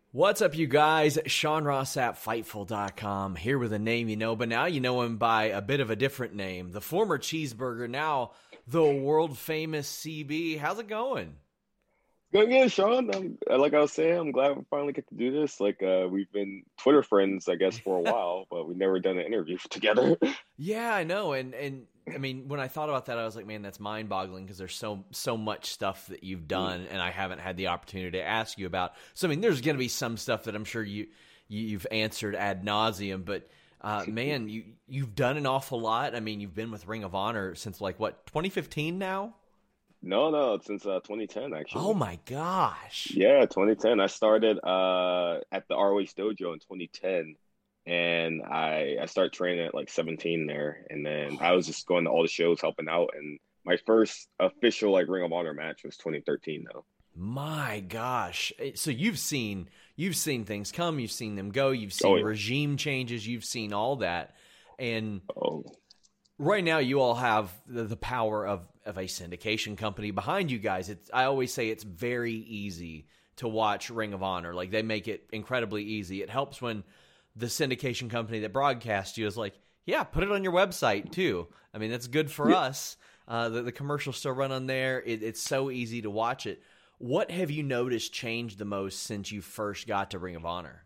What's up, you guys? Sean Ross at Fightful.com, here with a name you know, but now you know him by a bit of a different name. The former Cheeseburger, now the world-famous CB. How's it going? Going good, Sean. Like I was saying, I'm glad we finally get to do this. We've been Twitter friends, I guess, for a while, but we've never done an interview together. Yeah, I know. And I mean, when I thought about that, I was like, man, that's mind-boggling because there's so much stuff that you've done, and I haven't had the opportunity to ask you about. So, I mean, there's going to be some stuff that I'm sure you've answered ad nauseum, but man, you've done an awful lot. I mean, you've been with Ring of Honor since like what, 2015 now? No, since 2010 actually. Oh my gosh! Yeah, 2010. I started at the ROH Dojo in 2010, and I started training at like 17 there, and then I was just going to all the shows helping out. And my first official like Ring of Honor match was 2013 though. My gosh! So you've seen things come, you've seen them go, you've seen regime changes, you've seen all that, and right now you all have the power of a syndication company behind you guys. I always say it's very easy to watch Ring of Honor. Like, they make it incredibly easy. It helps when the syndication company that broadcasts you is like, yeah, put it on your website too. I mean, that's good for us. The commercials still run on there. It's so easy to watch it. What have you noticed changed the most since you first got to Ring of Honor?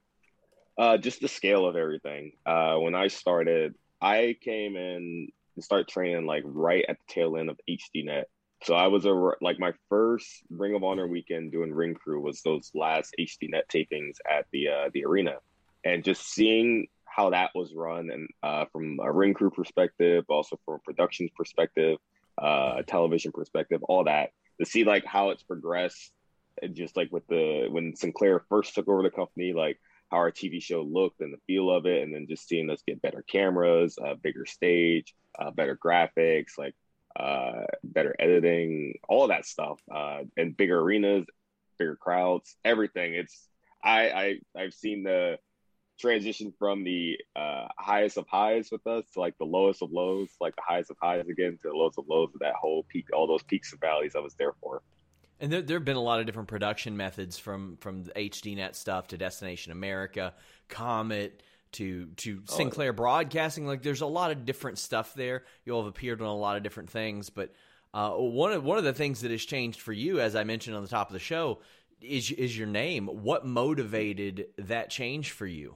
Just the scale of everything. When I started, I came in and started training like right at the tail end of HDNet. So I was like my first Ring of Honor weekend doing ring crew was those last HDNet tapings at the arena, and just seeing how that was run, and from a ring crew perspective, also from a production perspective, television perspective, all that, to see like how it's progressed, and just like when Sinclair first took over the company, like how our TV show looked and the feel of it, and then just seeing us get better cameras, bigger stage, better graphics, like better editing, all that stuff, and bigger arenas, bigger crowds, everything. I've seen the transition from the highest of highs with us to like the lowest of lows, like the highest of highs again to the lowest of lows of that whole peak, all those peaks and valleys I was there for. And there have been a lot of different production methods from the HDNet stuff to Destination America, Comet, to Sinclair Broadcasting. Like, there's a lot of different stuff there. You all have appeared on a lot of different things, but one of the things that has changed for you, as I mentioned on the top of the show, is your name. What motivated that change for you?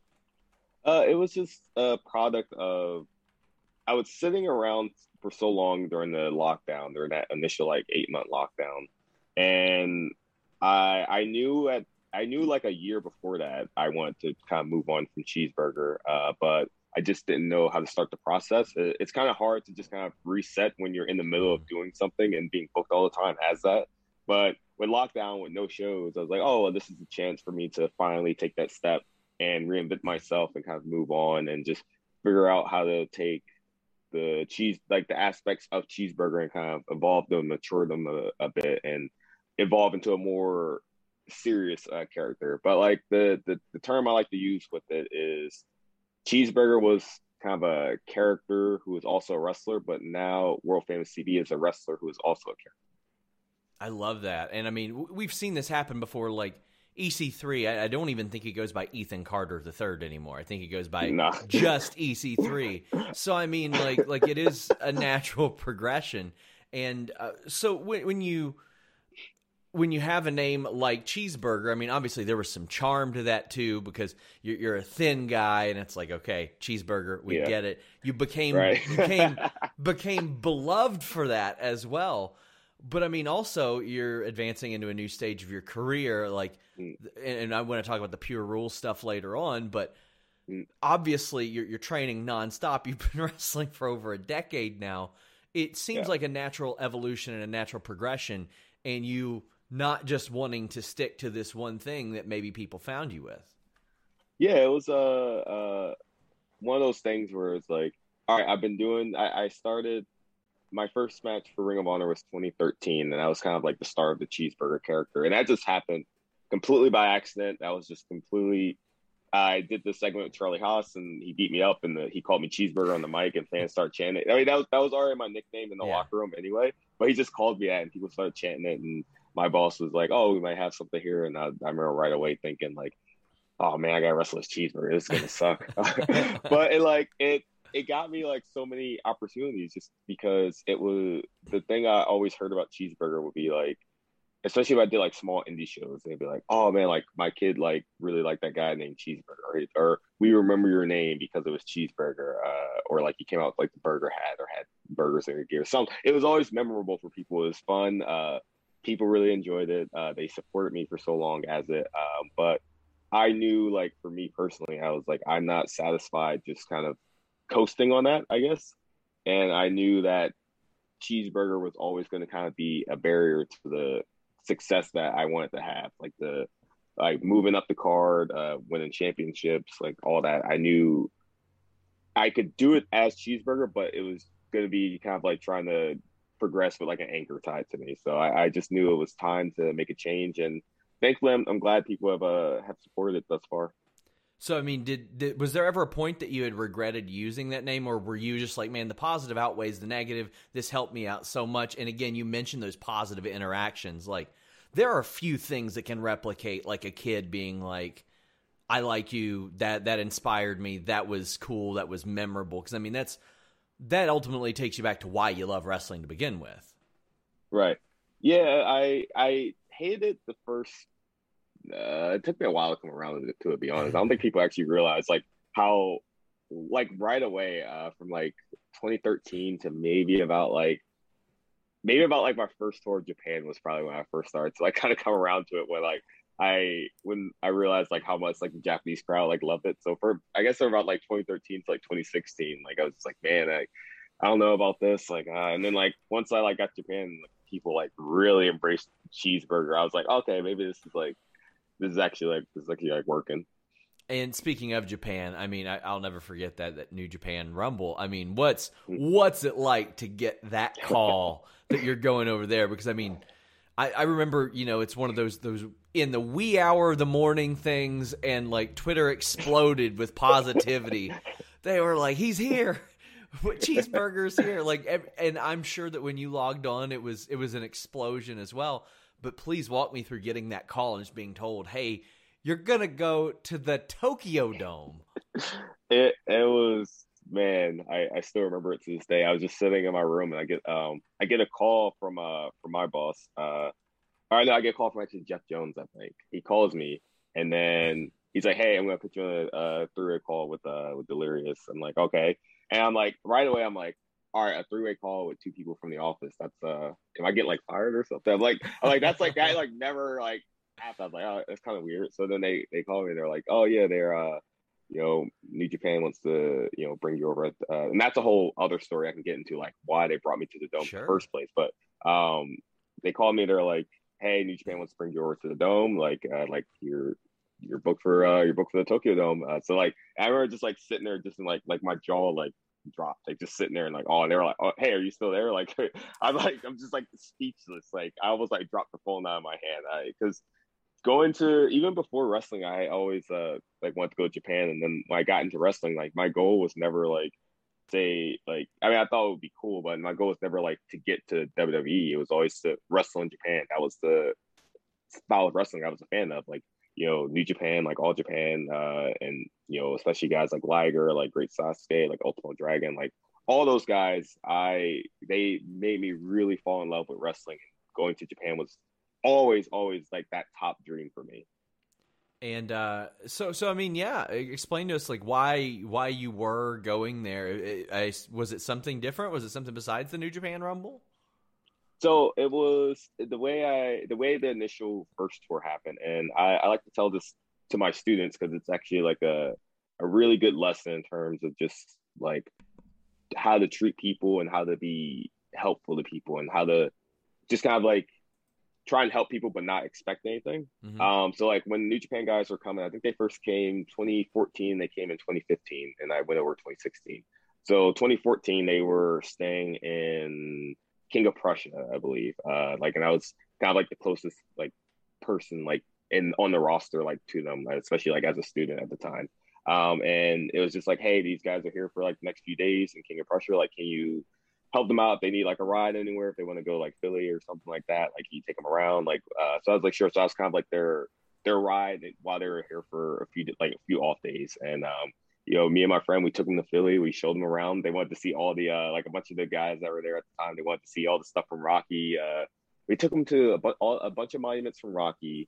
It was just a product of, I was sitting around for so long during the lockdown, during that initial like 8-month lockdown. And I knew like a year before that I wanted to kind of move on from Cheeseburger, but I just didn't know how to start the process. It's kind of hard to just kind of reset when you're in the middle of doing something and being booked all the time as that. But with lockdown, with no shows, I was like, oh, well, this is a chance for me to finally take that step and reinvent myself and kind of move on and just figure out how to take the cheese, like the aspects of Cheeseburger, and kind of evolve them, mature them a bit, and evolve into a more serious character. But like the term I like to use with it is Cheeseburger was kind of a character who is also a wrestler, but now world famous CB is a wrestler who is also a character. I love that. And I mean, we've seen this happen before, like EC3. I don't even think he goes by Ethan Carter III anymore. I think he goes by just EC3. So I mean, like it is a natural progression. And so when you have a name like Cheeseburger, I mean, obviously there was some charm to that too, because you're a thin guy, and it's like, okay, Cheeseburger, we get it. You became beloved for that as well. But I mean, also you're advancing into a new stage of your career, like, and I want to talk about the Pure Rules stuff later on, but obviously you're training nonstop. You've been wrestling for over a decade now. It seems like a natural evolution and a natural progression, and you not just wanting to stick to this one thing that maybe people found you with. Yeah, it was one of those things where it's like, all right, I started my first match for Ring of Honor was 2013, and that was kind of like the start of the Cheeseburger character. And that just happened completely by accident. That was just completely, I did the segment with Charlie Haas, and he beat me up, and he called me Cheeseburger on the mic, and fans started chanting it. I mean, that was already my nickname in the locker room anyway, but he just called me that, and people started chanting it. And my boss was like, "Oh, we might have something here," and I remember right away thinking like, "Oh man, I got to wrestle this cheeseburger. This is gonna suck." But it got me like so many opportunities just because it was the thing I always heard about cheeseburger would be like, especially if I did like small indie shows, they'd be like, "Oh man, like my kid like really liked that guy named Cheeseburger, or we remember your name because it was Cheeseburger, or like you came out with like the burger hat or had burgers in your gear." Some it was always memorable for people. It was fun. People really enjoyed it. They supported me for so long as it, but I knew like for me personally, I was like, I'm not satisfied just kind of coasting on that, I guess, and I knew that cheeseburger was always going to kind of be a barrier to the success that I wanted to have, like the like moving up the card, winning championships, like all that. I knew I could do it as cheeseburger, but it was going to be kind of like trying to progress with like an anchor tied to me. So I just knew it was time to make a change, and thankfully, I'm glad people have supported it thus far. So, I mean, did was there ever a point that you had regretted using that name, or were you just like, man, the positive outweighs the negative? This helped me out so much. And again, you mentioned those positive interactions. Like, there are a few things that can replicate, like a kid being like, "I like you. That inspired me. That was cool. That was memorable." Because I mean, that ultimately takes you back to why you love wrestling to begin with. Right. Yeah, I hated the first. It took me a while to come around to it. Be honest, I don't think people actually realize like how like right away from like 2013 to maybe about like my first tour of Japan was probably when I first started. So I kind of come around to it when like when I realized like how much like the Japanese crowd like loved it. So for I guess about like 2013 to like 2016, like I was just like, man, I don't know about this. Like, and then like once I like got to Japan, like, people like really embraced cheeseburger. I was like, okay, maybe this is actually like working. And speaking of Japan, I mean, I'll never forget that New Japan Rumble. I mean, what's Mm. it like to get that call that you're going over there? Because I mean, I remember, it's one of those in the wee hour of the morning things, and like Twitter exploded with positivity. They were like, "He's here." Cheeseburgers here, like, and I'm sure that when you logged on, it was an explosion as well. But please walk me through getting that call and just being told, "Hey, you're gonna go to the Tokyo Dome." It was man, I still remember it to this day. I was just sitting in my room and I get a call from my boss. Or no, I get a call from actually Jeff Jones, I think. He calls me and then he's like, "Hey, I'm gonna put you on a three-way call with Delirious." I'm like, "Okay." And I'm like, right away, I'm like, "All right, a three-way call with two people from the office. That's am I getting like fired or something?" I'm like that's like I like never like happened. I was like, "Oh, that's kind of weird." So then they call me, they're like, "Oh yeah, they're New Japan wants to, bring you over. And that's a whole other story I can get into, like why they brought me to the Dome in the Sure. first place. But they called me. They're like, "Hey, New Japan wants to bring you over to the Dome. Like you're booked for the Tokyo Dome." So like I remember just like sitting there, just in like my jaw like dropped, like just sitting there and like, oh, and they were like, "Oh, hey, are you still there?" Like I'm just like speechless. Like I almost like dropped the phone out of my hand because going to even before wrestling, I always like wanted to go to Japan, and then when I got into wrestling, like my goal was never like say like I mean I thought it would be cool, but my goal was never like to get to WWE. It was always to wrestle in Japan. That was the style of wrestling I was a fan of, like New Japan, like All Japan, and especially guys like Liger, like Great Sasuke, like Ultimo Dragon, like all those guys. They made me really fall in love with wrestling. Going to Japan was always like that top dream for me. And so I mean, yeah. Explain to us like why you were going there. Was it something different? Was it something besides the New Japan Rumble? So it was the way the initial first tour happened, and I like to tell this to my students because it's actually like a really good lesson in terms of just like how to treat people and how to be helpful to people and how to just kind of like try and help people but not expect anything. Mm-hmm. So like when New Japan guys were coming, I think they first came 2014, they came in 2015, and I went over 2016. So 2014 they were staying in King of Prussia, I believe. Like and I was kind of like the closest like person like in on the roster like to them, especially like as a student at the time. And it was just like, hey, these guys are here for like the next few days in King of Prussia. Like, can you help them out if they need like a ride anywhere, if they want to go like Philly or something like that. Like you take them around. Like so I was like sure. So I was kind of like their ride while they were here for a few off days. And you know, me and my friend, we took them to Philly. We showed them around. They wanted to see all the like a bunch of the guys that were there at the time. They wanted to see all the stuff from Rocky. We took them to a bunch of monuments from Rocky,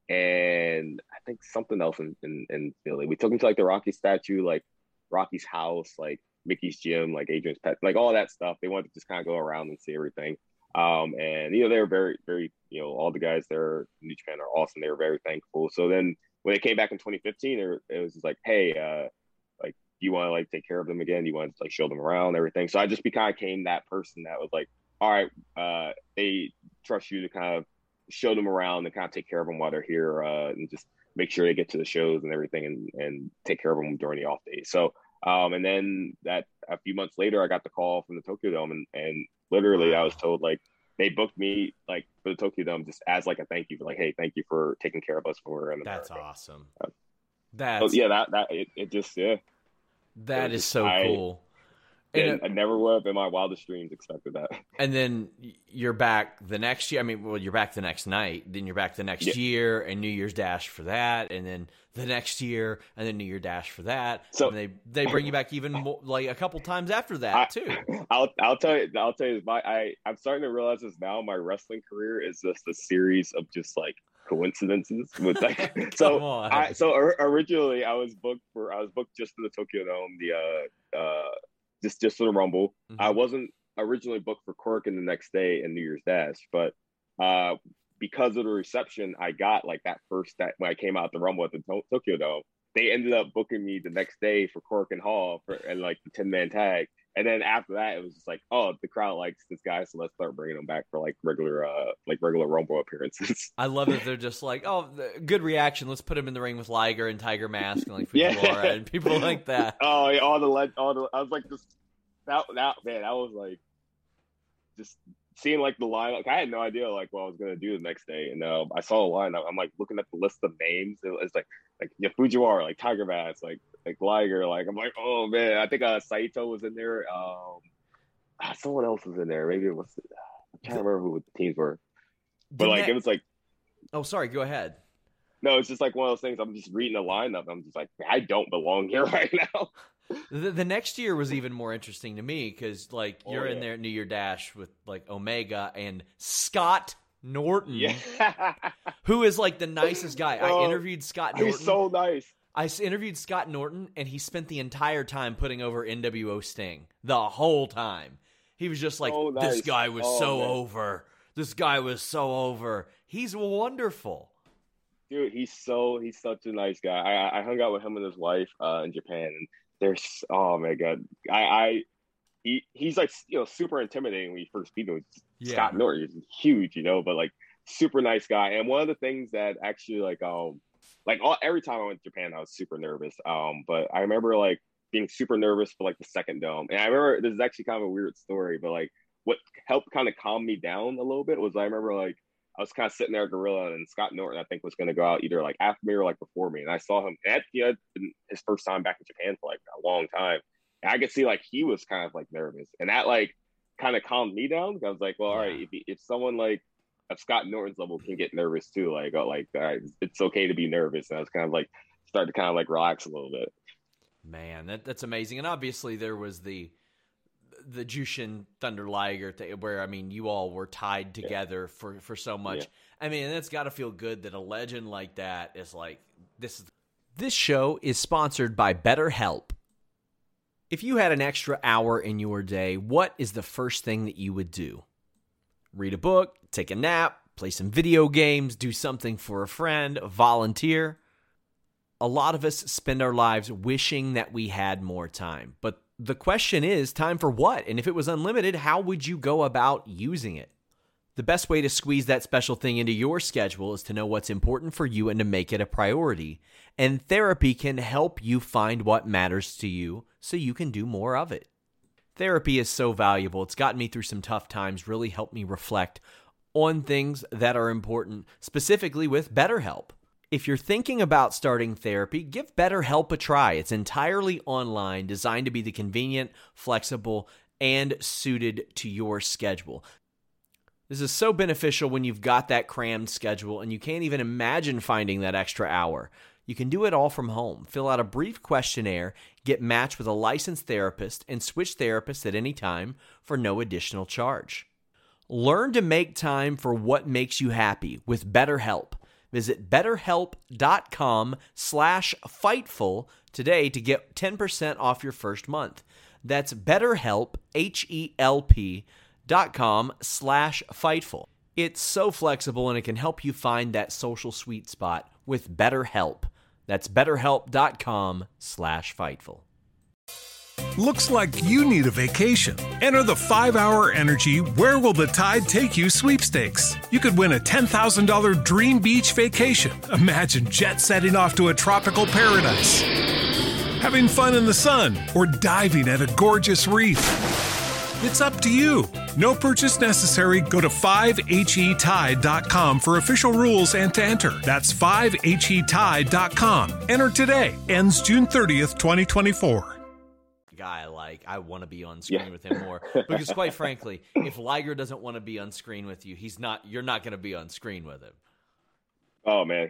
and I think something else in Philly. We took them to like the Rocky statue, like Rocky's house, like Mickey's gym, like Adrian's pet, like all that stuff. They wanted to just kind of go around and see everything. And you know, they were very, very, you know, all the guys there in New Japan are awesome. They were very thankful. So then when they came back in 2015, it was just like, hey, like, do you want to like take care of them again? Do you want to like show them around and everything? So I just became that person that was like, all right, they trust you to kind of show them around and kind of take care of them while they're here, and just make sure they get to the shows and everything, and take care of them during the off days. So, and then that a few months later, I got the call from the Tokyo Dome, and literally I was told like they booked me like for the Tokyo Dome just as like a thank you, like, hey, thank you for taking care of us when we were in America. That's awesome. That's it just that is so cool. And I never would have in my wildest dreams expected that. And then you're back the next year. I mean, well, you're back the next night. Then you're back the next year, and New Year's Dash for that, and then the next year, and then New Year Dash for that. So and they bring you back even more, like a couple times after that too. I'll tell you. I'm starting to realize this now. My wrestling career is just a series of just like coincidences with like. so originally I was booked just for the Tokyo Dome. Just for the Rumble. Mm-hmm. I wasn't originally booked for Korakuen the next day and New Year's Dash, but because of the reception I got like that when I came out the Rumble at the Tokyo Dome, they ended up booking me the next day for Korakuen Hall and like the 10-man tag. And then after that, it was just like, oh, the crowd likes this guy, so let's start bringing him back for like regular Rumble appearances. I love that they're just like, oh, good reaction. Let's put him in the ring with Liger and Tiger Mask and like Fujiwara and people like that. Oh, yeah, all the I was like, that was like, just seeing like the lineup. Like, I had no idea like what I was gonna do the next day, and I saw the lineup. I'm like looking at the list of names. It's like Fujiwara, like Tiger Mask, like Liger. Like I'm like, oh man, I think Saito was in there. Someone else was in there. Maybe it was. I'm trying to remember who the teams were. But like it was like. Oh, sorry. Go ahead. No, it's just like one of those things. I'm just reading the lineup. I'm just like, I don't belong here right now. The next year was even more interesting to me because, like, you're in there at New Year Dash with, like, Omega and Scott Norton, who is, like, the nicest guy. I interviewed Scott Norton. He's so nice. I interviewed Scott Norton, and he spent the entire time putting over NWO Sting. The whole time. He was just like, this guy was over. This guy was so over. He's wonderful. Dude, he's such a nice guy. I hung out with him and his wife in Japan, and there's oh my god, he's like, you know, super intimidating when you first meet him. Scott Norton is huge, you know, but like super nice guy. And one of the things that actually every time I went to Japan, I was super nervous. But I remember like being super nervous for like the second dome, and I remember this is actually kind of a weird story, but like what helped kind of calm me down a little bit was I remember like I was kind of sitting there at Gorilla, and Scott Norton, I think, was going to go out either like after me or like before me. And I saw him, and he had been his first time back in Japan for like a long time. And I could see like he was kind of like nervous, and that like kind of calmed me down. I was like, well, all right, if someone like of Scott Norton's level can get nervous too, like, all right, it's okay to be nervous. And I was kind of like started to kind of like relax a little bit. Man, that's amazing. And obviously there was the Jushin Thunder Liger where, I mean, you all were tied together for so much. Yeah. I mean, that's got to feel good that a legend like that is like, this show is sponsored by BetterHelp. If you had an extra hour in your day, what is the first thing that you would do? Read a book, take a nap, play some video games, do something for a friend, volunteer. A lot of us spend our lives wishing that we had more time, but the question is, time for what? And if it was unlimited, how would you go about using it? The best way to squeeze that special thing into your schedule is to know what's important for you and to make it a priority. And therapy can help you find what matters to you so you can do more of it. Therapy is so valuable. It's gotten me through some tough times, really helped me reflect on things that are important, specifically with BetterHelp. If you're thinking about starting therapy, give BetterHelp a try. It's entirely online, designed to be the convenient, flexible, and suited to your schedule. This is so beneficial when you've got that crammed schedule and you can't even imagine finding that extra hour. You can do it all from home. Fill out a brief questionnaire, get matched with a licensed therapist, and switch therapists at any time for no additional charge. Learn to make time for what makes you happy with BetterHelp. Visit betterhelp.com/Fightful today to get 10% off your first month. That's BetterHelp, HELP.com/Fightful. It's so flexible and it can help you find that social sweet spot with BetterHelp. That's betterhelp.com/Fightful. Looks like you need a vacation. Enter the 5-Hour Energy Where Will the Tide Take You sweepstakes. You could win a $10,000 dream beach vacation. Imagine jet setting off to a tropical paradise, having fun in the sun, or diving at a gorgeous reef. It's up to you. No purchase necessary. Go to 5HETide.com for official rules and to enter. That's 5HETide.com. Enter today. Ends June 30th, 2024. Guy I want to be on screen with him more, because quite frankly, if Liger doesn't want to be on screen with you, you're not going to be on screen with him. Oh man,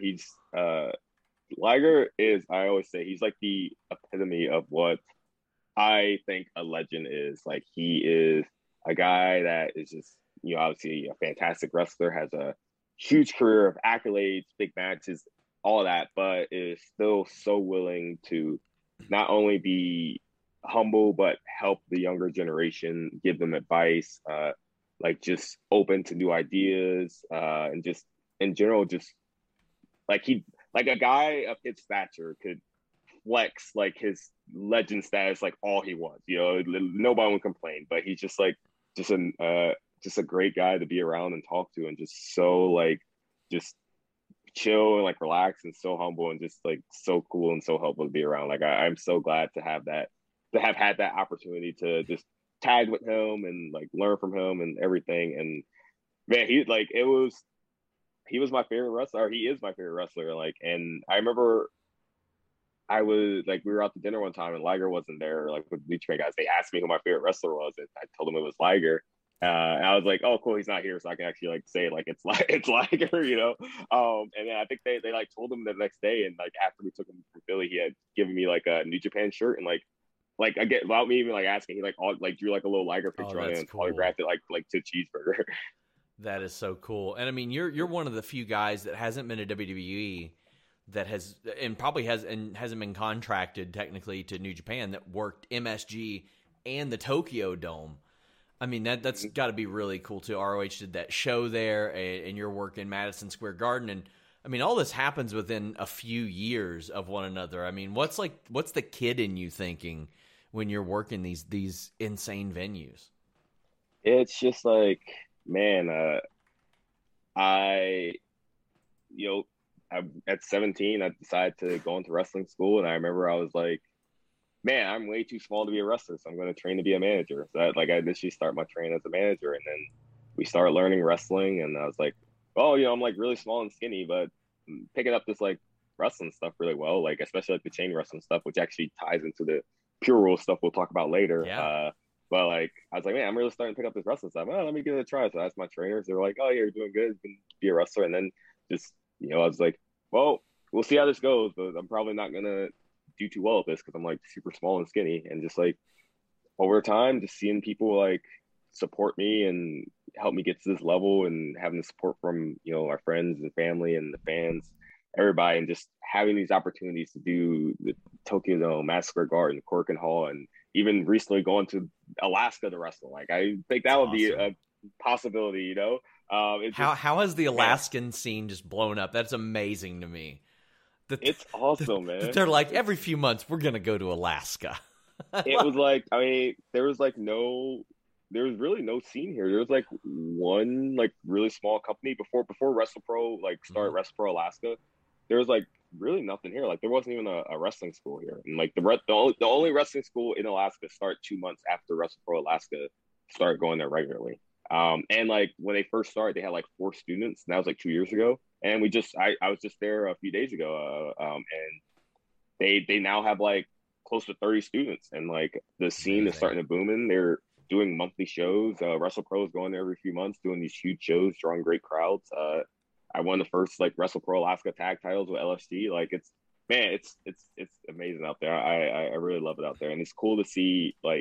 Liger is, I always say, he's like the epitome of what I think a legend is. Like, he is a guy that is just, obviously a fantastic wrestler, has a huge career of accolades, big matches, all that, but is still so willing to not only be humble, but help the younger generation, give them advice, just open to new ideas, and just in general, just like a guy of his stature could flex like his legend status like all he wants. Nobody would complain, but he's just a great guy to be around and talk to, and just so just chill and relax and so humble and just so cool and so helpful to be around. I'm so glad to have had that opportunity to just tag with him and learn from him and everything. And man, he was my favorite wrestler. Or he is my favorite wrestler. And I remember we were out to dinner one time and Liger wasn't there, with the New Japan guys. They asked me who my favorite wrestler was, and I told them it was Liger. And I was like, oh, cool, he's not here, so I can actually say it's Liger, And then I think they told him the next day, and after we took him from Philly, he had given me a New Japan shirt, and again, without me even asking, he drew a little Liger picture on it and autographed it to Cheeseburger. That is so cool. And I mean, you're one of the few guys that hasn't been to WWE that has, and probably hasn't been contracted technically to New Japan, that worked MSG and the Tokyo Dome. I mean, that's got to be really cool too. ROH did that show there, and your work in Madison Square Garden, and I mean, all this happens within a few years of one another. I mean, what's the kid in you thinking when you're working these insane venues? It's just man, at 17, I decided to go into wrestling school, and I remember I was like, man, I'm way too small to be a wrestler, so I'm going to train to be a manager. So I initially start my training as a manager, and then we started learning wrestling, and I was like, oh, I'm really small and skinny, but picking up this wrestling stuff really well, especially the chain wrestling stuff, which actually ties into the pure rule stuff we'll talk about later. Yeah. But I was like, man, I'm really starting to pick up this wrestling stuff. Well, let me give it a try. So I asked my trainers. They were like, oh, yeah, you're doing good. You can be a wrestler. And then just, I was like, well, we'll see how this goes, but I'm probably not going to do too well at this because I'm super small and skinny. And just over time, just seeing people support me and help me get to this level, and having the support from, our friends and family and the fans, everybody, and just having these opportunities to do the Tokyo Dome, Madison Square Garden, Korakuen Hall, and even recently going to Alaska to wrestle. I think that would be a possibility, How has the Alaskan scene just blown up? That's amazing to me. It's awesome, man. They're every few months, we're going to go to Alaska. It was there was really no scene here. There was one really small company before WrestlePro started WrestlePro Alaska. There was really nothing here. There wasn't even a wrestling school here. And the only wrestling school in Alaska started 2 months after WrestlePro Alaska started going there regularly. And when they first started, they had 4 students, and that was 2 years ago. And I was just there a few days ago, and they now have close to 30 students, and the scene is starting to boom in. doing monthly shows. WrestlePro is going there every few months, doing these huge shows, drawing great crowds. I won the first like WrestlePro Alaska tag titles with LSG. Like it's amazing out there. I really love it out there, and it's cool to see like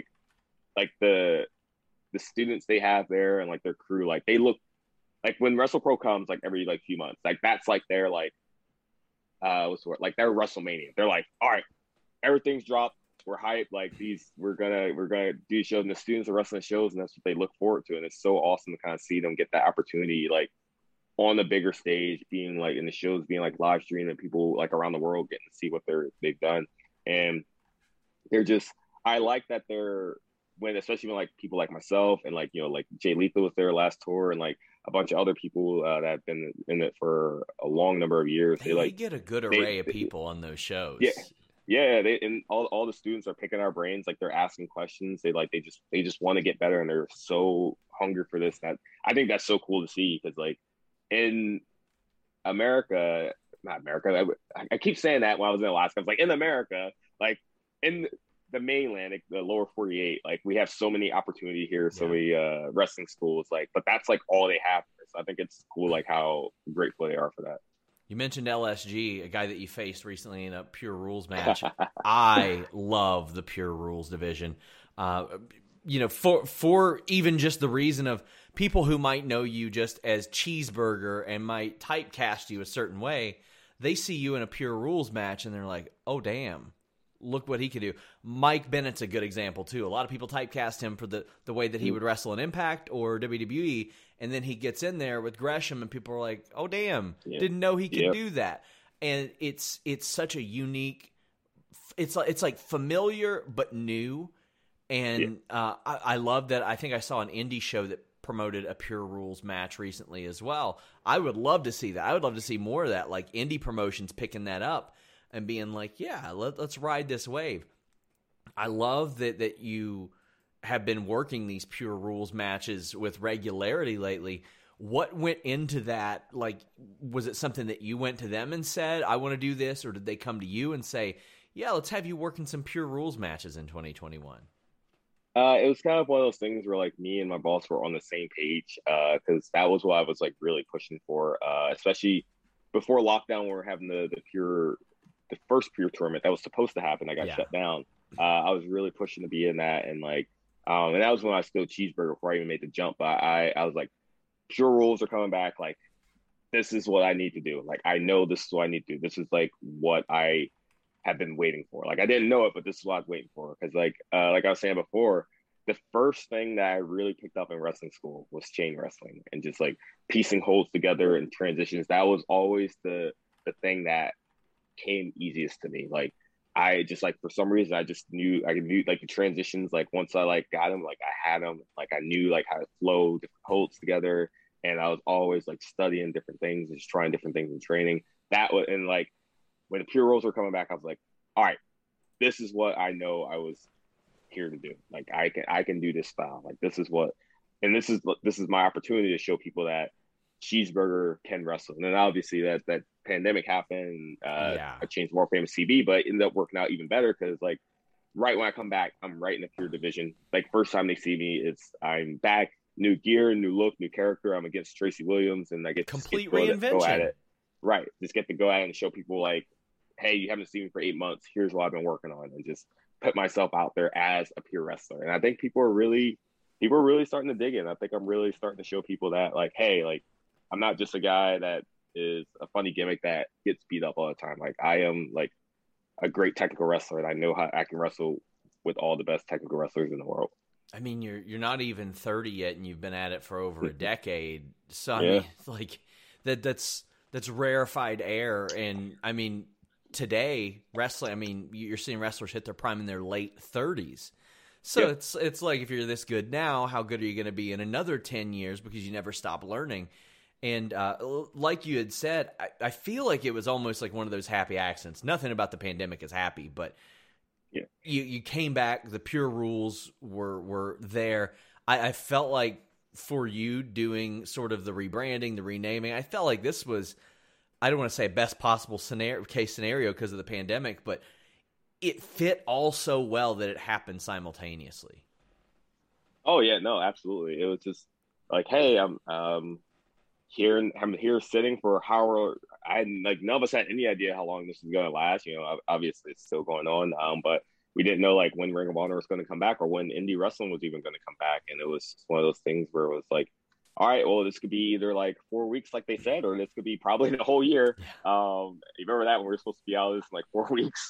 the students they have there and like their crew. Like they look like when WrestlePro comes like every like few months. Like that's like their like what's the word? Like their WrestleMania. They're like, all right, everything's dropped. We're hyped. Like we're gonna do shows, and the students are wrestling shows, and that's what they look forward to. And it's so awesome to kind of see them get that opportunity, like on the bigger stage, being like in the shows, being like live streamed, and people like around the world getting to see what they've done. And they're just, I like that especially when like people like myself and like, you know, like Jay Lethal was there last tour, and like a bunch of other people that have been in it for a long number of years. They get a good array of people on those shows. Yeah, and all the students are picking our brains. Like they're asking questions. They just want to get better, and they're so hungry for this. That I think that's so cool to see, because like in America, not America. I keep saying that when I was in Alaska. I was like, in America, like in the mainland, like the lower 48, like we have so many opportunity here, so many wrestling schools, like, but that's like all they have. So I think it's cool, like how grateful they are for that. You mentioned LSG, a guy that you faced recently in a Pure Rules match. I love the Pure Rules division. You know, for even just the reason of people who might know you just as Cheeseburger and might typecast you a certain way, they see you in a Pure Rules match and they're like, oh, damn, look what he could do. Mike Bennett's a good example, too. A lot of people typecast him for the way that he would wrestle in Impact or WWE, and then he gets in there with Gresham, and people are like, oh, damn, didn't know he could do that. And it's such a unique – it's like familiar but new. And I love that. I think I saw an indie show that promoted a Pure Rules match recently as well. I would love to see that. I would love to see more of that, like indie promotions picking that up and being like, yeah, let's ride this wave. I love that you have been working these Pure Rules matches with regularity lately. What went into that? Like, was it something that you went to them and said, I want to do this? Or did they come to you and say, yeah, let's have you working some Pure Rules matches in 2021? It was kind of one of those things where like me and my boss were on the same page, because that was what I was like really pushing for, especially before lockdown. We were having the first Pure tournament that was supposed to happen. I got shut down. I was really pushing to be in that, and like, and that was when I was still Cheeseburger before I even made the jump. But I was like, Pure Rules are coming back. Like, this is what I need to do. Like, I know this is what I need to do. This is like what I have been waiting for. Like, I didn't know it, but this is what I was waiting for. Because like I was saying before, the first thing that I really picked up in wrestling school was chain wrestling and just like piecing holds together and transitions. That was always the thing that came easiest to me. Like, I just like, for some reason, I knew like the transitions. Like once I like got them, like I had them, like I knew like how to flow different holds together. And I was always like studying different things and just trying different things in training. That was, and like when the Pure Rules were coming back, I was like, all right, this is what I know I was here to do. Like I can do this style. Like this is my opportunity to show people that Cheeseburger can wrestle. And then obviously that pandemic happened. I changed more famous CB, but it ended up working out even better because like right when I come back, I'm right in the Pure division. Like first time they see me, I'm back, new gear, new look, new character. I'm against Tracy Williams, and I get complete reinvention. Go at it. Right, just get to go at it and show people like, hey, you haven't seen me for 8 months. Here's what I've been working on, and just put myself out there as a Pure wrestler. And I think people are really starting to dig in. I think I'm really starting to show people that like, hey, like I'm not just a guy that is a funny gimmick that gets beat up all the time. Like I am like a great technical wrestler, and I know how I can wrestle with all the best technical wrestlers in the world. I mean, you're not even 30 yet, and you've been at it for over a decade. So I mean, like that's rarefied air. And I mean, today wrestling, I mean, you're seeing wrestlers hit their prime in their late 30s. So it's like, if you're this good now, how good are you going to be in another 10 years, because you never stop learning. And like you had said, I feel like it was almost like one of those happy accidents. Nothing about the pandemic is happy, but you came back, the Pure Rules were there. I felt like for you doing sort of the rebranding, the renaming, I felt like this was, I don't want to say best possible case scenario because of the pandemic, but it fit all so well that it happened simultaneously. Oh yeah, no, absolutely. It was just like, hey, I'm here sitting for how I like none of us had any idea how long this was going to last. You know, obviously it's still going on, but we didn't know like when Ring of Honor was going to come back or when indie wrestling was even going to come back. And it was one of those things where it was like, all right, well, this could be either like 4 weeks, like they said, or this could be probably the whole year. You remember that when we were supposed to be out of this in like 4 weeks,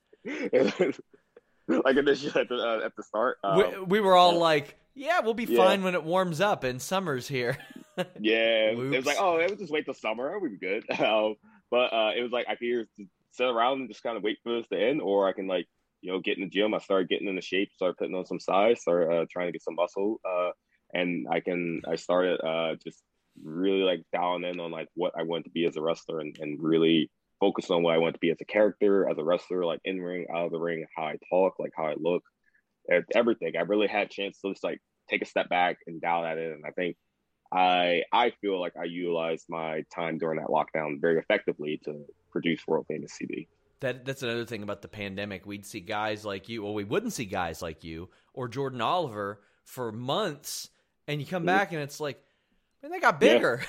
like initially at the start. We were all like, yeah, we'll be fine when it warms up and summer's here. Yeah, it was like, oh, it would just wait till summer, we'd be good. But it was like I could either sit around and just kind of wait for this to end, or I can like, you know, get in the gym. I started getting into shape, started putting on some size, started trying to get some muscle, and I started just really like dialing in on like what I wanted to be as a wrestler, and really focus on what I want to be as a character, as a wrestler, like in ring, out of the ring, how I talk, like how I look, everything. I really had a chance to just like take a step back and dial that in. And I think I feel like I utilized my time during that lockdown very effectively to produce World Famous CB. That's another thing about the pandemic. We'd see guys like you, well, we wouldn't see guys like you or Jordan Oliver for months, and you come back and it's like, man, they got bigger.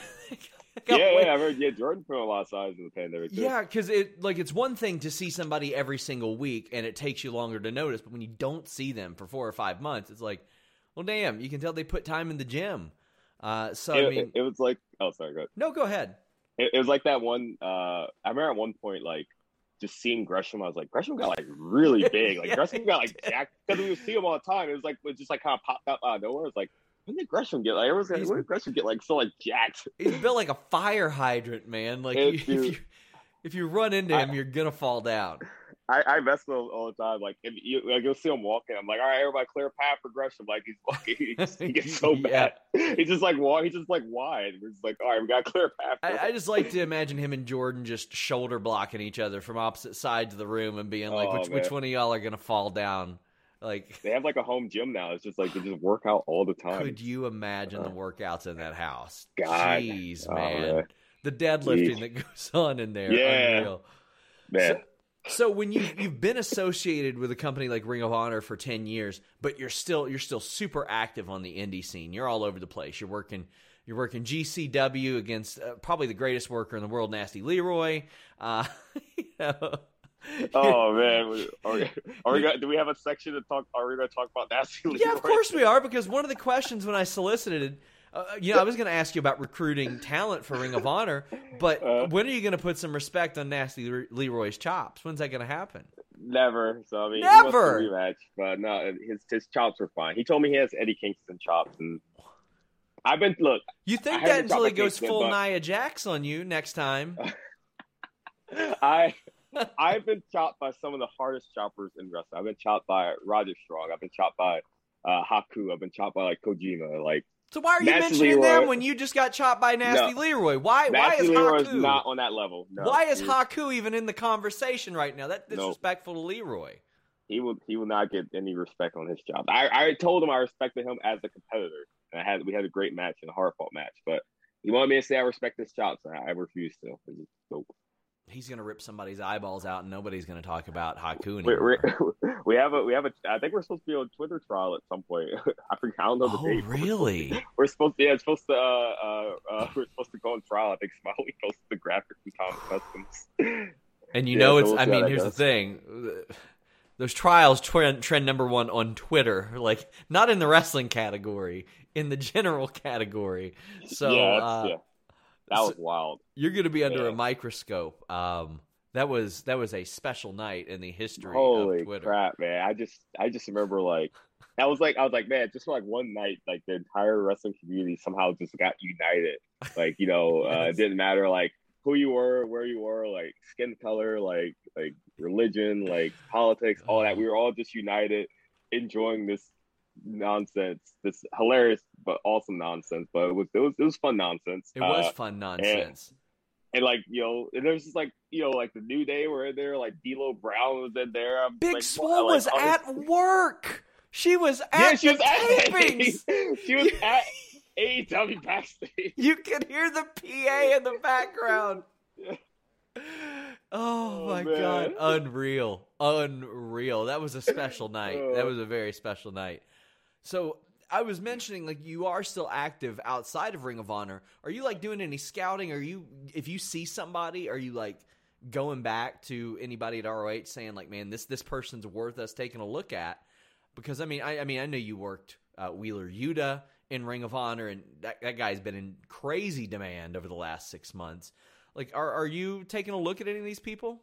I heard Jordan put a lot of size in the pandemic too. Yeah, because it's one thing to see somebody every single week and it takes you longer to notice, but when you don't see them for 4 or 5 months, it's like, well, damn, you can tell they put time in the gym. I mean, it was like, oh, sorry, go ahead. No, go ahead. It was like that one. I remember at one point, like just seeing Gresham, I was like, Gresham got like really big. Like Gresham got like jacked because we would see him all the time. It was just like kind of popped up out of nowhere. It's like, when did Gresham get like? Everyone's like, when did Gresham get like so like jacked? He's built like a fire hydrant, man. Like if you run into him, you're gonna fall down. I mess with him all the time. Like, you'll see him walking. I'm like, all right, everybody clear a path for Gresham. Like, he's walking. He gets so bad. He's just like, He's just like wide. We're just like, all right, we got to clear a path. I just like to imagine him and Jordan just shoulder blocking each other from opposite sides of the room and being like, which one of y'all are going to fall down? Like, they have like a home gym now. It's just like they just work out all the time. Could you imagine the workouts in that house? God. Jeez, man. The deadlifting that goes on in there. Yeah. Unreal. Man. So when you've been associated with a company like Ring of Honor for 10 years, but you're still super active on the indie scene. You're all over the place. You're working GCW against probably the greatest worker in the world, Nasty Leroy. You know. Oh man, do we have a section to talk? Are we going to talk about Nasty Leroy? Yeah, of course we are, because one of the questions when I solicited. I was going to ask you about recruiting talent for Ring of Honor, but when are you going to put some respect on Nasty Leroy's chops? When's that going to happen? Never. So I mean, never. He wants a rematch, but no, his chops are fine. He told me he has Eddie Kingston chops, and You think that until he goes full Nia Jax on you next time? I've been chopped by some of the hardest choppers in wrestling. I've been chopped by Roger Strong. I've been chopped by Haku. I've been chopped by like Kojima. Like. So why are you mentioning them when you just got chopped by Nasty Leroy? Why is Leroy Haku not on that level? No, why is Haku even in the conversation right now? That's disrespectful to Leroy. He will not get any respect on his job. I told him I respected him as a competitor, and we had a great match and a hard fought match. But he wanted me to say I respect his chops, and I refused to. Nope. He's gonna rip somebody's eyeballs out, and nobody's gonna talk about Haku anymore. We have a. I think we're supposed to be on Twitter trial at some point. I don't know the date. Oh, really? We're supposed to. Yeah, it's supposed to. We're supposed to go on trial. I think Smiley posted the graphics and Thomas Customs. And here's the thing. Those trials trend number one on Twitter, like not in the wrestling category, in the general category. So that was wild. You're going to be under a microscope. That was a special night in the history of Twitter. Holy crap, man! I just remember like I was like, man, just for like one night, like the entire wrestling community somehow just got united. Like, you know, it didn't matter like who you were, where you were, like skin color, like religion, like politics, all that. We were all just united, enjoying this nonsense, this hilarious but awesome nonsense. But it was fun nonsense. It was fun nonsense. And like, you know, and there's just like, you know, like the New Day were in there, like D'Lo Brown was in there. Big Swole was at work. She was at tapings. She was at AEW backstage. You could hear the PA in the background. Oh my God. Unreal. That was a special night. That was a very special night. So I was mentioning, like, you are still active outside of Ring of Honor. Are you, like, doing any scouting? If you see somebody, are you, like, going back to anybody at ROH saying, like, man, this person's worth us taking a look at? Because, I mean, I know you worked Wheeler Yuta in Ring of Honor, and that guy's been in crazy demand over the last 6 months. Like, are you taking a look at any of these people?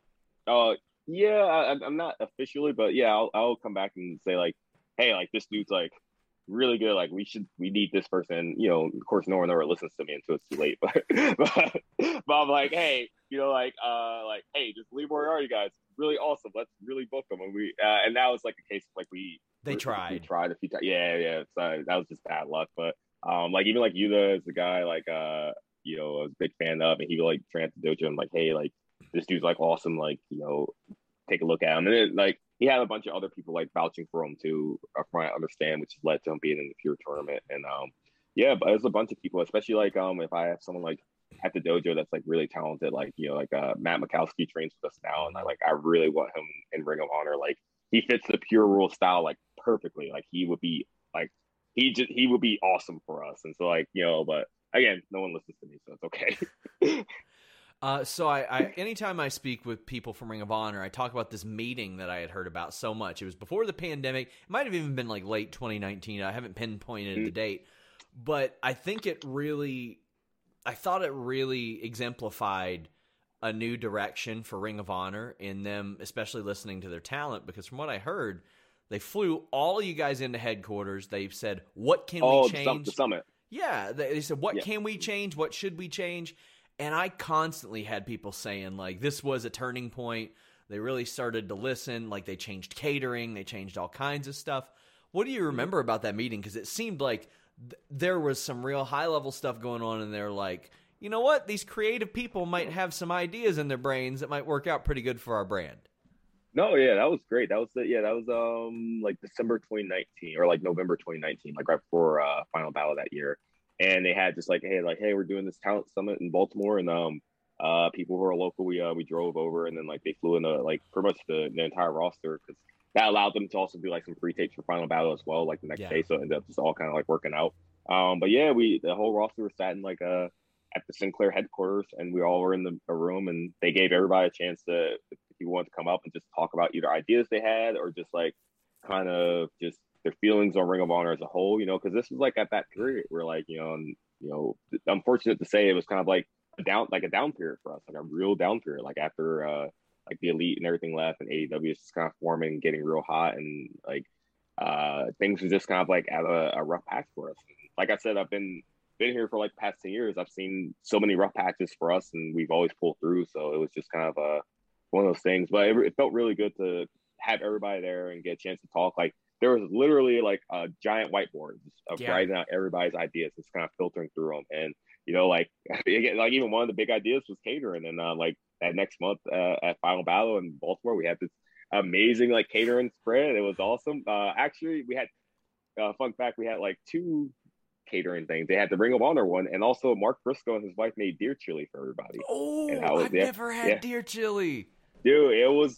Yeah, I'm not officially, but yeah, I'll come back and say, like, hey, like, this dude's, like, really good. Like, we need this person. You know, of course, no one ever listens to me until it's too late. But I'm like, hey, you know, like, hey, just leave where you are, you guys. Really awesome. Let's really book them. And that was like a case of, like, we tried a few times. Yeah. So that was just bad luck. But like, even like Yuta is the guy, like, you know, I was a big fan of, and he would, like, train at the dojo. I'm like, hey, like, this dude's, like, awesome. Like, you know, take a look at him. And then, like, he had a bunch of other people, like, vouching for him too, from what I understand, which led to him being in the Pure tournament. And yeah, but there's a bunch of people, especially, like, if I have someone, like, at the dojo that's, like, really talented, like, you know, like, Matt Mikowski trains with us now, and I really want him in Ring of Honor. Like, he fits the Pure Rule style, like, perfectly. Like, he would be, like, he would be awesome for us. And so, like, you know, but again, no one listens to me, so it's okay. So I anytime I speak with people from Ring of Honor, I talk about this meeting that I had heard about so much. It was before the pandemic. It might have even been like late 2019. I haven't pinpointed the date, but I thought it really exemplified a new direction for Ring of Honor in them, especially listening to their talent, because from what I heard, they flew all of you guys into headquarters. They said, what can we change? The summit. Yeah. They said, what can we change? What should we change? And I constantly had people saying, like, this was a turning point. They really started to listen. Like, they changed catering. They changed all kinds of stuff. What do you remember about that meeting? Because it seemed like there was some real high-level stuff going on, and they're like, you know what? These creative people might have some ideas in their brains that might work out pretty good for our brand. No, yeah, that was great. That was like December 2019 or like November 2019, like right before Final Battle that year. And they had just like, hey, we're doing this talent summit in Baltimore, and people who are local, we drove over, and then like they flew in like pretty much the entire roster, because that allowed them to also do like some free tapes for Final Battle as well, like the next day. So it ended up just all kind of like working out. But yeah, the whole roster was sat in like at the Sinclair headquarters, and we all were in a room, and they gave everybody a chance to, if you want to come up and just talk about either ideas they had or just like kind of just their feelings on Ring of Honor as a whole, you know, because this was like at that period where, like, you know, unfortunate to say, it was kind of like a down period for us, like a real down period, like after like the Elite and everything left, and AEW is just kind of forming and getting real hot, and like things were just kind of like at a rough patch for us. And like I said, I've been here for like the past 10 years. I've seen so many rough patches for us, and we've always pulled through. So it was just kind of one of those things. But it felt really good to have everybody there and get a chance to talk. Like, there was literally like a giant whiteboard of writing out everybody's ideas, just kind of filtering through them. And, you know, like even one of the big ideas was catering. And like that next month at Final Battle in Baltimore, we had this amazing like catering spread. It was awesome. Actually, we had fun fact, we had like 2 catering things. They had the Ring of Honor one, and also Mark Briscoe and his wife made deer chili for everybody. Oh, I've never had deer chili. Dude, it was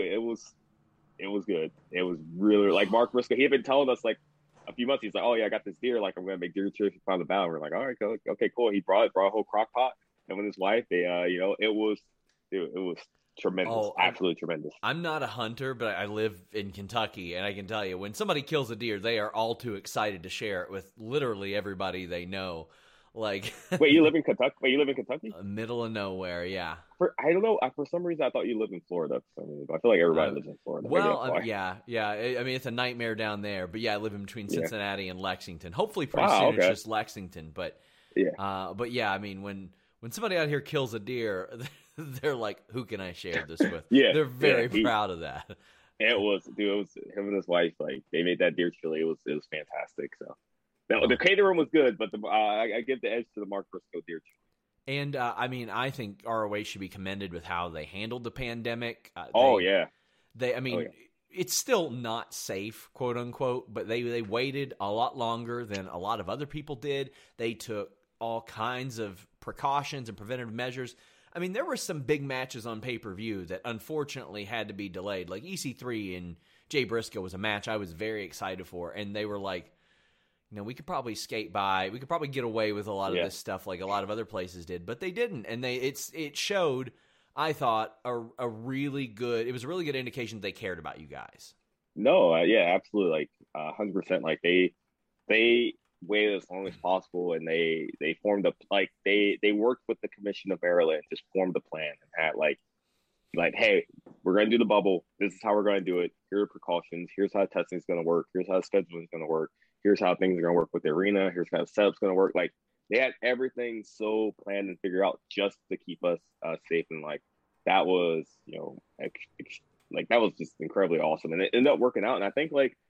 good. It was really, like, Mark Briscoe, he had been telling us like a few months, he's like, oh yeah, I got this deer, like I'm gonna make deer chili for the battle. We're like, all right, okay, cool. He brought a whole crock pot, and with his wife, they you know, it was tremendous. Absolutely tremendous. I'm not a hunter, but I live in Kentucky, and I can tell you, when somebody kills a deer, they are all too excited to share it with literally everybody they know. Like, wait, you live in Kentucky? Middle of nowhere, yeah. I don't know. For some reason, I thought you lived in Florida. I feel like everybody lives in Florida. Well, yeah. I mean, it's a nightmare down there. But yeah, I live in between Cincinnati and Lexington. Hopefully, pretty soon it's just Lexington. But yeah, I mean, when somebody out here kills a deer, they're like, "Who can I share this with?" They're very proud of that. It was him and his wife. Like, they made that deer chili. It was fantastic. So. The catering was good, but I give the edge to the Mark Briscoe deer chili. And I mean, I think ROH should be commended with how they handled the pandemic. It's still not safe, quote unquote, but they waited a lot longer than a lot of other people did. They took all kinds of precautions and preventative measures. I mean, there were some big matches on pay-per-view that unfortunately had to be delayed. Like EC3 and Jay Briscoe was a match I was very excited for, and they were like, we could probably skate by. We could probably get away with a lot of this stuff like a lot of other places did, but they didn't. And it showed, I thought, a really good – it was a really good indication that they cared about you guys. No, yeah, absolutely. Like 100%. Like they waited as long as possible, and they formed they worked with the Commission of Maryland, just formed a plan and had like, hey, we're going to do the bubble. This is how we're going to do it. Here are precautions. Here's how testing is going to work. Here's how scheduling is going to work. Here's how things are going to work with the arena. Here's how the setup's going to work. Like they had everything so planned and figured out just to keep us safe. And like that was, like that was just incredibly awesome. And it ended up working out. And I think like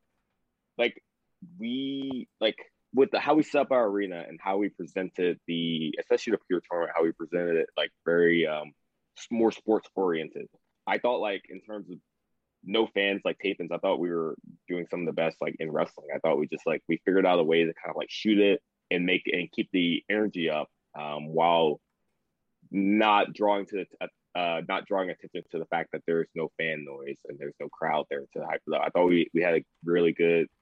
we with how we set up our arena and how we presented especially the pure tournament, how we presented it, like very more sports oriented. I thought like in terms of no fans, like tapings, I thought we were doing some of the best like in wrestling. I thought we figured out a way to kind of like shoot it and keep the energy up while not drawing attention to the fact that there's no fan noise and there's no crowd there to hype it up. I thought we did a really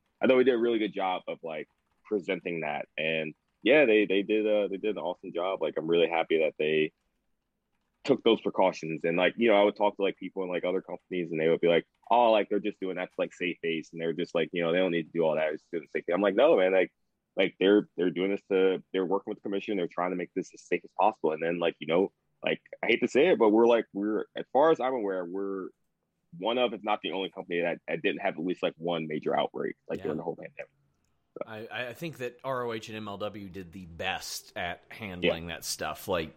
good job of like presenting that. And yeah, they did an awesome job. Like I'm really happy that they took those precautions. And like, I would talk to like people in like other companies and they would be like, oh, like they're just doing that's like safe face, and they're just like, they don't need to do all that, it's doing safe. I'm like, no, man, like they're doing this they're working with the commission, they're trying to make this as safe as possible. And then like, like I hate to say it, but we're as far as I'm aware, we're one of, if not the only company that didn't have at least like one major outbreak during the whole pandemic. So. I think that ROH and MLW did the best at handling that stuff. Like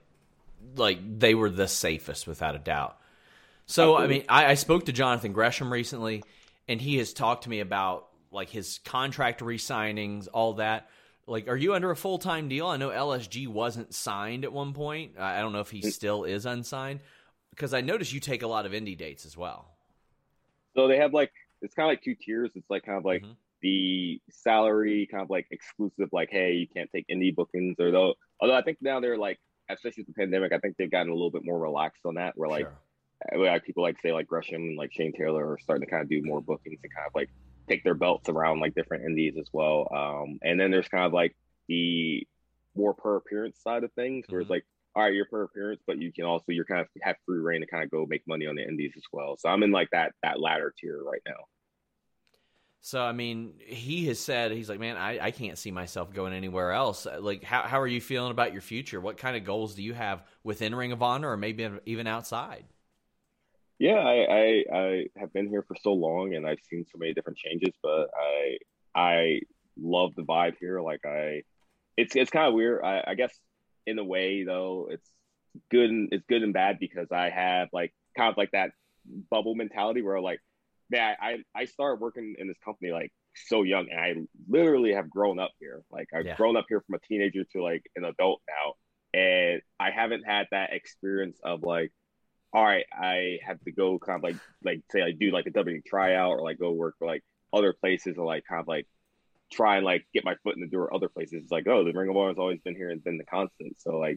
they were the safest without a doubt. So, absolutely. I mean, I spoke to Jonathan Gresham recently, and he has talked to me about like his contract re-signings, all that. Like, are you under a full-time deal? I know LSG wasn't signed at one point. I don't know if he still is unsigned, because I noticed you take a lot of indie dates as well. So they have like, it's kind of like two tiers. It's like kind of like the salary kind of like exclusive, like, hey, you can't take indie bookings, although I think now they're like, especially with the pandemic, I think they've gotten a little bit more relaxed on that, where like, people like say like Gresham and like Shane Taylor are starting to kind of do more bookings and kind of like take their belts around like different indies as well. And then there's kind of like the more per appearance side of things, where it's like, all right, you're per appearance, but you can also, you're kind of have free reign to kind of go make money on the indies as well. So I'm in like that latter tier right now. So, I mean, he has said, he's like, man, I can't see myself going anywhere else. Like, how are you feeling about your future? What kind of goals do you have within Ring of Honor or maybe even outside? Yeah, I have been here for so long and I've seen so many different changes, but I love the vibe here. Like it's kind of weird. I guess in a way though, it's good and bad, because I have like kind of like that bubble mentality where like, man, I started working in this company like so young, and I literally have grown up here. Like I've grown up here from a teenager to like an adult now, and I haven't had that experience of like, all right, I have to go kind of like say I do like a WWE tryout, or like go work for like other places, or like kind of like try and like get my foot in the door other places. It's like, oh, the Ring of Honor has always been here and been the constant. So like,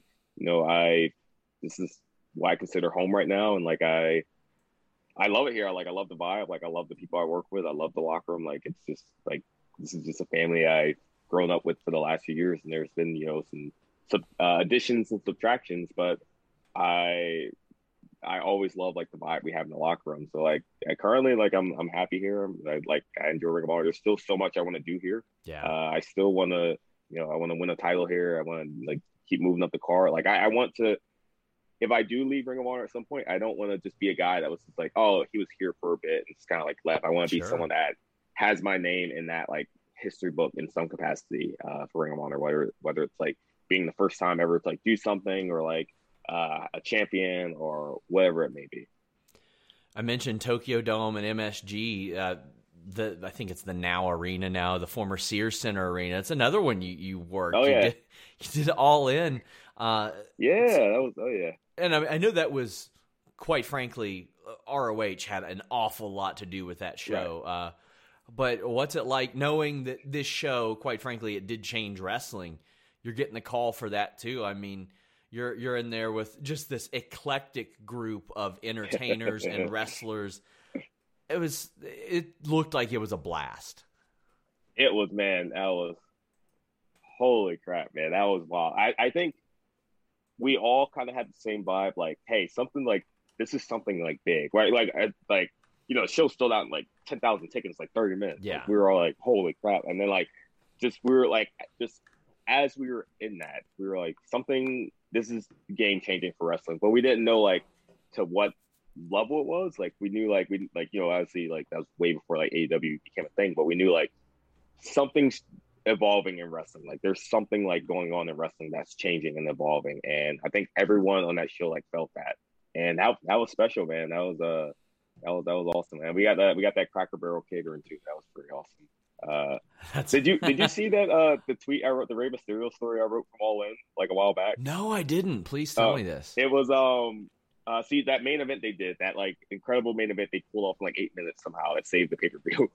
this is what I consider home right now, and like I love it here. I love the vibe. Like I love the people I work with. I love the locker room. Like it's just like, this is just a family I've grown up with for the last few years, and there's been some additions and subtractions, but I always love like the vibe we have in the locker room. So like currently, like I'm happy here. I enjoy Ring of Honor. There's still so much I want to do here. Yeah. I still want to, I want to win a title here. I want to like keep moving up the card. Like I want to, if I do leave Ring of Honor at some point, I don't want to just be a guy that was just like, oh, he was here for a bit and it's kind of like left. I want to be someone that has my name in that like history book in some capacity for Ring of Honor, whether it's like being the first time ever to like do something, or like a champion, or whatever it may be. I mentioned Tokyo Dome and MSG. I think it's the Now Arena now, the former Sears Center Arena. It's another one you worked. Oh yeah, you did All In. That was. Oh yeah. And I know that was, quite frankly, ROH had an awful lot to do with that show. Right. But what's it like knowing that this show, quite frankly, it did change wrestling? You're getting the call for that too. I mean, you're in there with just this eclectic group of entertainers and wrestlers. It looked like it was a blast. It was, man. Holy crap, man. That was wild. I think we all kind of had the same vibe, like, hey, something like this is something like big, right? Like the show sold out in like 10,000 tickets, like 30 minutes. Yeah. Like, we were all like, holy crap. And then we were like, just as we were in that, we were like, this is game changing for wrestling, but we didn't know like to what level it was. Like we knew obviously like that was way before like AEW became a thing, but we knew like something's evolving in wrestling. Like there's something like going on in wrestling that's changing and evolving. And I think everyone on that show like felt that. And that was special, man. That was awesome, man. We got that Cracker Barrel catering too. That was pretty awesome. Did you see that the tweet I wrote, the Rey Mysterio story I wrote from All In like a while back? No, I didn't. Please tell me this. It was see that main event they did, that like incredible main event they pulled off in like 8 minutes somehow that saved the pay-per-view.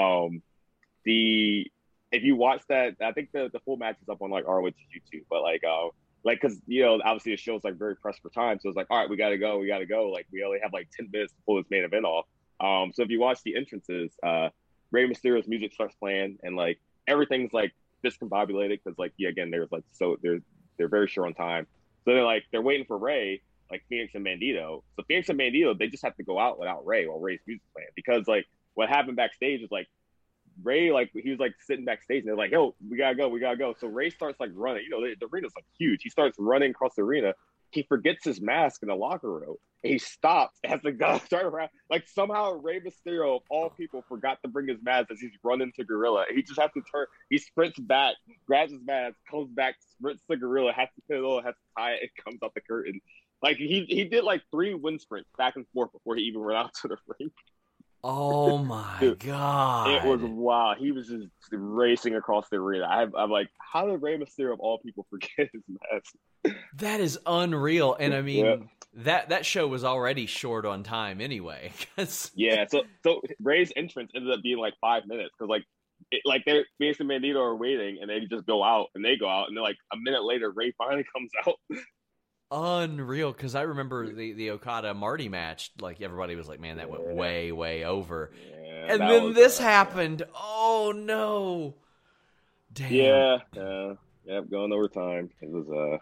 If you watch that, I think the full match is up on like ROH's YouTube, but because obviously the show's like very pressed for time, so it's like, all right, we gotta go. Like we only have like 10 minutes to pull this main event off. So if you watch the entrances, Rey Mysterio's music starts playing, and like everything's like discombobulated because like again they're very short on time, so they're waiting for Rey, like Phoenix and Bandito. So Phoenix and Bandito, they just have to go out without Rey while Rey's music playing, because like what happened backstage is like Rey, like he was like sitting backstage and they're like, yo, we gotta go. So Rey starts like running, the arena's like huge. He starts running across the arena. He forgets his mask in the locker room. And he stops, has to go turn around. Like somehow Rey Mysterio of all people forgot to bring his mask as he's running to Gorilla. He just has to turn. He sprints back, grabs his mask, comes back, sprints to Gorilla, has to pin it on, has to tie it, and comes out the curtain. Like he did like 3 wind sprints back and forth before he even went out to the ring. Oh my God. It was wild. He was just racing across the arena. I'm like, how did Rey Mysterio of all people forget his mask? That is unreal. And I mean, that show was already short on time anyway. Yeah, so Rey's entrance ended up being like 5 minutes, because they're Phoenix and Bandito are waiting, and they just go out, and they go out, and then like a minute later, Rey finally comes out. Unreal, because I remember the Okada Marty match. Like everybody was like, "Man, that went way, way over." Yeah, and then this happened. Oh no! Damn. Yeah, going overtime. It was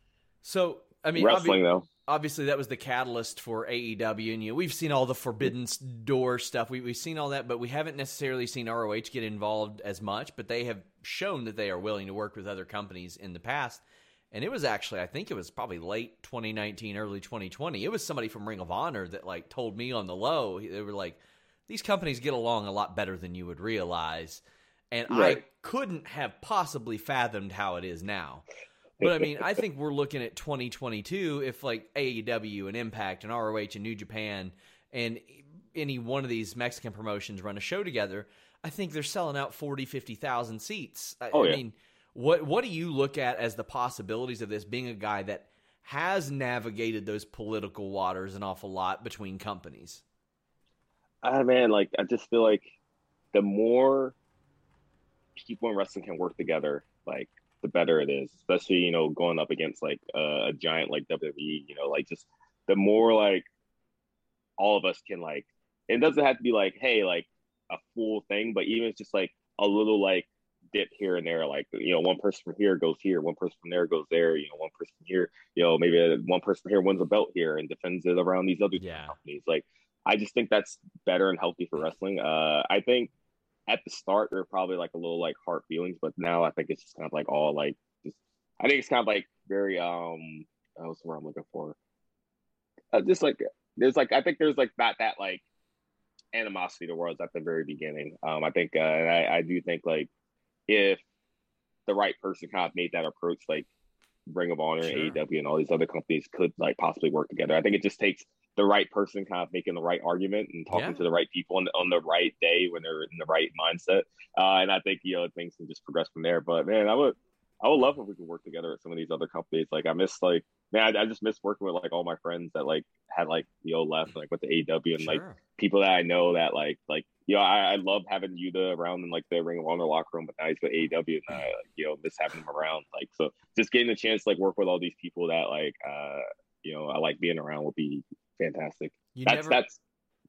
So I mean, wrestling though. Obviously, that was the catalyst for AEW, and we've seen all the Forbidden Door stuff. We've seen all that, but we haven't necessarily seen ROH get involved as much. But they have shown that they are willing to work with other companies in the past. And it was actually, I think it was probably late 2019, early 2020. It was somebody from Ring of Honor that like told me on the low. They were like, these companies get along a lot better than you would realize. And right. I couldn't have possibly fathomed how it is now. But I mean, I think we're looking at 2022 if like AEW and Impact and ROH and New Japan and any one of these Mexican promotions run a show together, I think they're selling out 40, 50,000 seats. I mean, What do you look at as the possibilities of this, being a guy that has navigated those political waters an awful lot between companies? Man, like I just feel like the more people in wrestling can work together, like the better it is. Especially going up against like a giant like WWE. Like just the more like all of us can like. It doesn't have to be like, hey, like a full thing, but even it's just like a little like dip here and there, like one person from here goes here, one person from there goes there, one person from here, maybe one person here wins a belt here and defends it around these other companies. Like I just think that's better and healthy for wrestling. I think at the start there were probably like a little like hard feelings, but now I think it's just kind of like all like just, I think it's kind of like very what's the word I'm looking for, just like there's like I think there's like that like animosity towards at the very beginning. I think and I do think like if the right person kind of made that approach, like Ring of Honor and AEW and all these other companies could like possibly work together. I think it just takes the right person kind of making the right argument and talking to the right people on the right day when they're in the right mindset. And I think, things can just progress from there. But man, I would love if we could work together at some of these other companies. Like I just miss working with like all my friends that like had like, left like with the AEW and like people that I know that like, I love having Yuta around in like the Ring of Honor locker room, but now he's with AEW and I miss having him around. Like, so just getting a chance to like work with all these people that like, I like being around would be fantastic.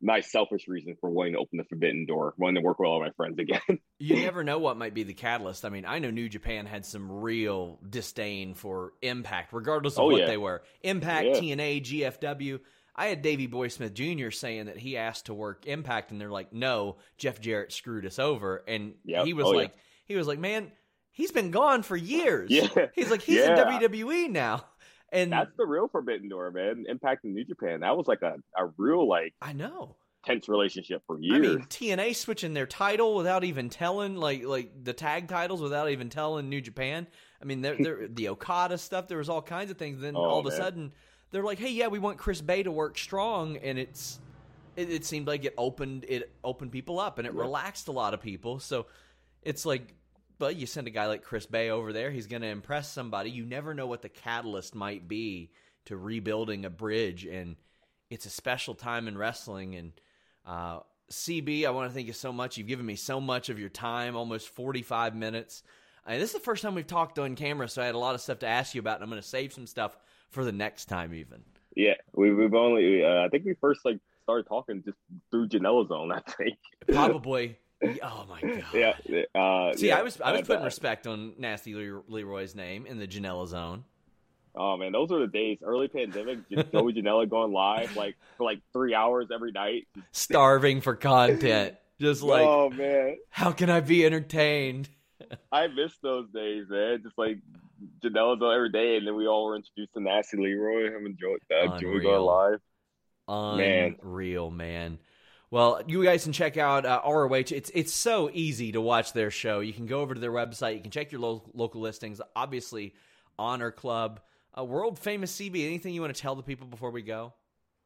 nice selfish reason for wanting to open the forbidden door, wanting to work with all my friends again. You never know what might be the catalyst. I mean, I know New Japan had some real disdain for Impact, regardless of what they were. Impact, TNA, GFW. I had Davey Boy Smith Jr. saying that he asked to work Impact, and they're like, no, Jeff Jarrett screwed us over. And he was he was like, man, he's been gone for years. Yeah. He's like, he's in WWE now. And that's the real forbidden door, man. Impact in New Japan. That was like a real, like, I know, tense relationship for years. I mean, TNA switching their title without even telling, like the tag titles without even telling New Japan. I mean, they're the Okada stuff. There was all kinds of things. Then all of a sudden, they're like, hey, yeah, we want Chris Bay to work strong, and it seemed like it opened people up, and it relaxed a lot of people. So it's like, but you send a guy like Chris Bay over there, he's going to impress somebody. You never know what the catalyst might be to rebuilding a bridge, and it's a special time in wrestling. And CB, I want to thank you so much. You've given me so much of your time, almost 45 minutes. This is the first time we've talked on camera, so I had a lot of stuff to ask you about, and I'm going to save some stuff for the next time even. Yeah, we've only, I think we first started talking just through Janela Zone, I think. Probably. Oh my god! Yeah. I was putting respect on Nasty Leroy's name in the Janela Zone. Oh man, those were the days. Early pandemic, Joey Janela going live for 3 hours every night, starving for content. Just like, oh man, how can I be entertained? I miss those days, man. Just like Janela Zone every day, and then we all were introduced to Nasty Leroy. Him and Joey going live. Unreal, man. Well, you guys can check out ROH. It's so easy to watch their show. You can go over to their website. You can check your local listings. Obviously, Honor Club, world famous CB. Anything you want to tell the people before we go?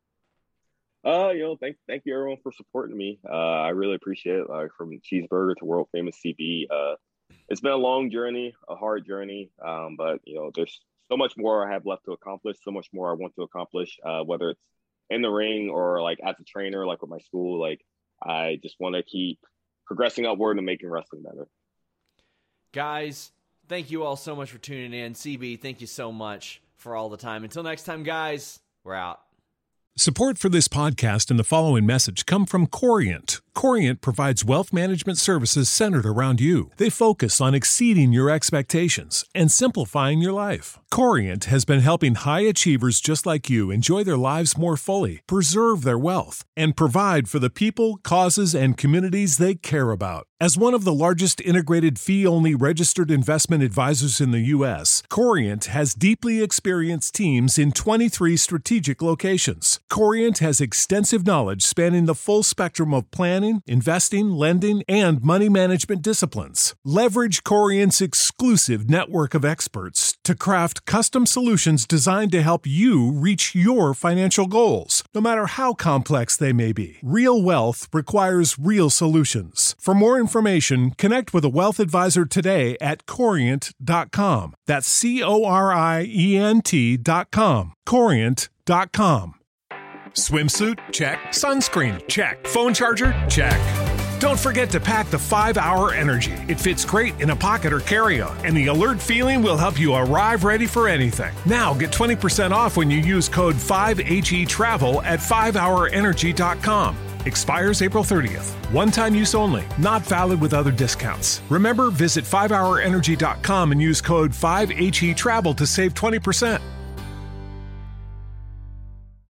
Thank you everyone for supporting me. I really appreciate it. From Cheeseburger to world famous CB. It's been a long journey, a hard journey. But there's so much more I have left to accomplish. So much more I want to accomplish. Whether it's in the ring or like as a trainer, like with my school, like I just want to keep progressing upward and making wrestling better. Guys, thank you all so much for tuning in. CB, thank you so much for all the time. Until next time, guys, we're out. Support for this podcast and the following message come from Corient. Corient provides wealth management services centered around you. They focus on exceeding your expectations and simplifying your life. Corient has been helping high achievers just like you enjoy their lives more fully, preserve their wealth, and provide for the people, causes, and communities they care about. As one of the largest integrated fee-only registered investment advisors in the U.S., Corient has deeply experienced teams in 23 strategic locations. Corient has extensive knowledge spanning the full spectrum of planning, investing, lending, and money management disciplines. Leverage Corient's exclusive network of experts to craft custom solutions designed to help you reach your financial goals, no matter how complex they may be. Real wealth requires real solutions. For more information, connect with a wealth advisor today at Corient.com. That's Corient.com. Corient.com. Swimsuit? Check. Sunscreen? Check. Phone charger? Check. Don't forget to pack the 5-Hour Energy. It fits great in a pocket or carry-on, and the alert feeling will help you arrive ready for anything. Now get 20% off when you use code 5HETRAVEL at 5hourenergy.com. Expires April 30th. One-time use only. Not valid with other discounts. Remember, visit 5hourenergy.com and use code 5HETRAVEL to save 20%.